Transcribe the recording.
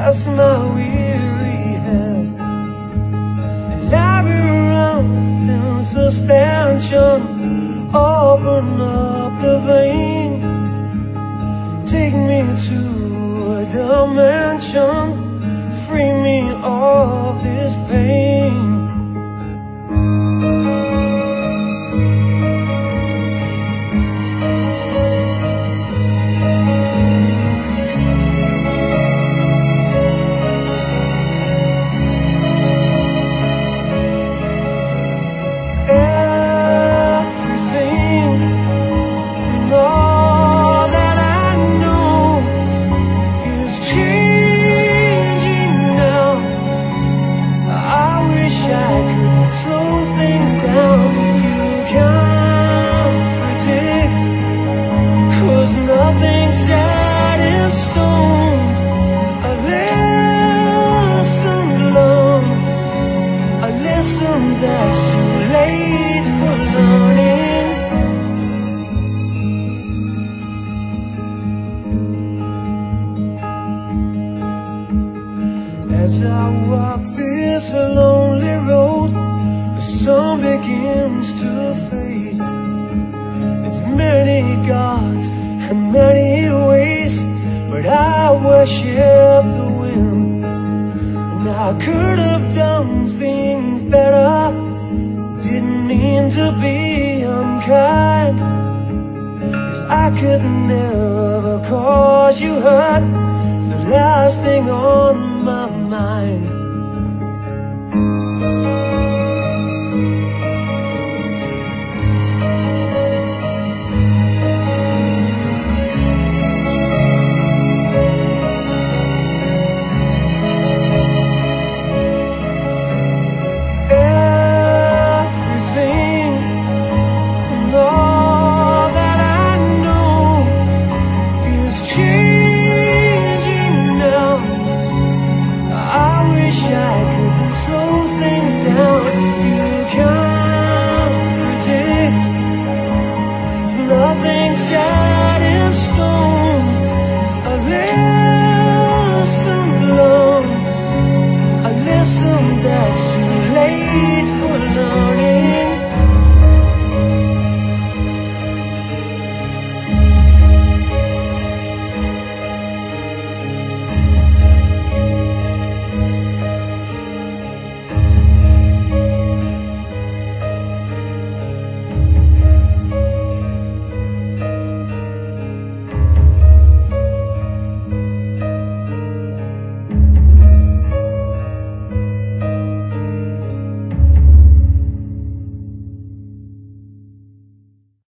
past my weary head, and labyrinth in suspension. Open up the vein, take me to a dimension, free me of this pain. Slow things down, you can't predict, 'cause nothing's set in stone. A lesson learned, a lesson that's too late for learning. As I walk this lonely road, the sun begins to fade. There's many gods and many ways, but I worship the wind. And I could have done things better, didn't mean to be unkind, 'cause I could never cause you hurt. It's the last thing on